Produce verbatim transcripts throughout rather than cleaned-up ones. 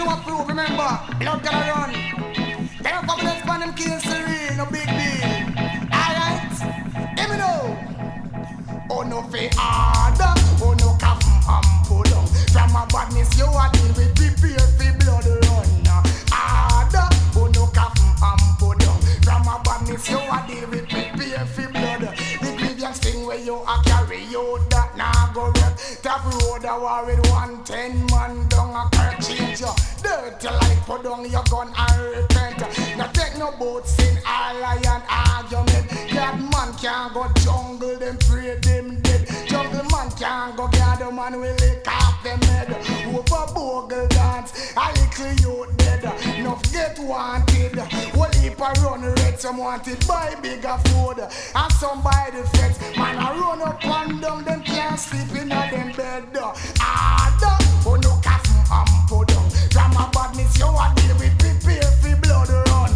a proof, remember. Blood gonna run. They don't come and span them kills the real, no big deal. Alright, let me know. Oh no fe harder, oh no cap and pull down. From a badness you a deal with, prepare fi blood run. Harder, oh no cap and pull down. From a badness you a deal with, prepare fi blood. The grievance thing where you a carry you that nah go wreck. Top road a war with one ten man down a kirk change you. Dirty like put down your gun and repent. Now take no boats in ally and argument. That man can't go jungle, them pray them dead. Jungle man can't go gather man will lick off them head. Over bogle dance, a little you dead. Enough get wanted, whole heap a run red. Some wanted buy bigger food and some buy the fence. Man a run up and down, them can't sleep in a them bed. Harder, oh no coffin and put down. From a badness you a deal with, prepare fi blood run.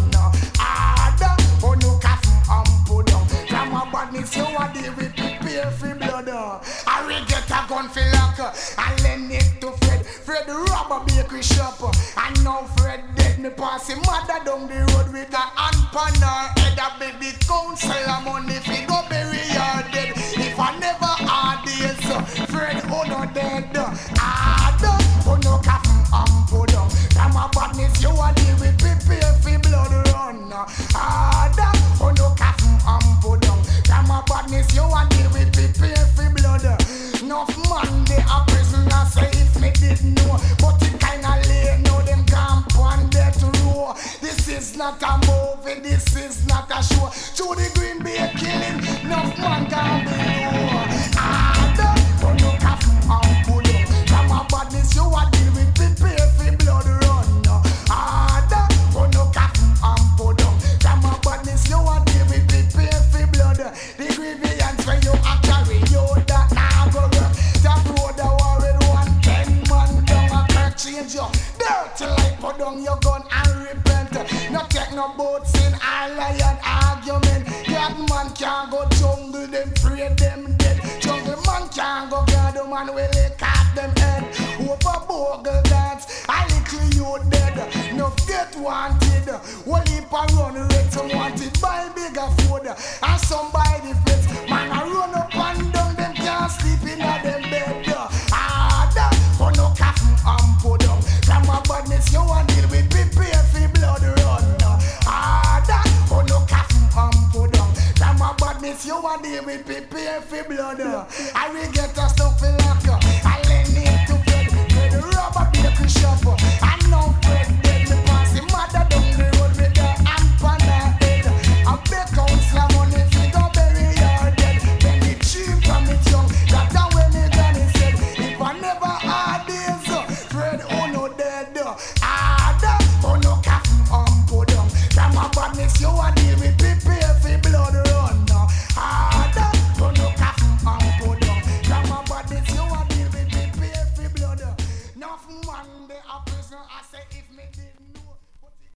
Harder, oh no coffin and put down. From a badness you a deal with, prepare fi blood. I will get a gun fi lock and lend it to Fred. Fred rob a bakery shop and now Fred dead. Me pass him mother down the road with a hand pan her head. A baby counselor money fi go bury her dead. If I never had this, Fred oh no dead. Harder, oh no coffin and put down. From a badness you a deal with, prepare fi blood run. Harder, oh no coffin and put down. From a badness you a deal with, prepare fi blood. Enough man they a prisoner, say if me did know. But it kinda late now, them camp on death row. This is not a movie, this is not a show. To the Green Bay killing, enough man can below. Harder, oh no coffin and pull up. From a badness you a deal with, prepare fi blood run. Harder, oh no coffin and pull up. From a badness you a deal with, prepare fi blood. The grievance when you a carry you that now go work. That road a war with one ten man down a kirk change you. Dirty like put down your gun and repent. No take no boats in ally and argument. That man can't go jungle, them pray them dead. Jungle man can't go gather man will lick off them head. Over bogle dance, a little you dead. No get wanted, whole heap a run red. Some wanted buy bigger food and some buy the fence. Man a run up and down, them can't sleep in a them bed. Harder, oh no coffin and put down. From a badness you a deal with, prepare fi blood run. Harder, oh no coffin and put down. From a badness you a deal with, prepare fi blood. I will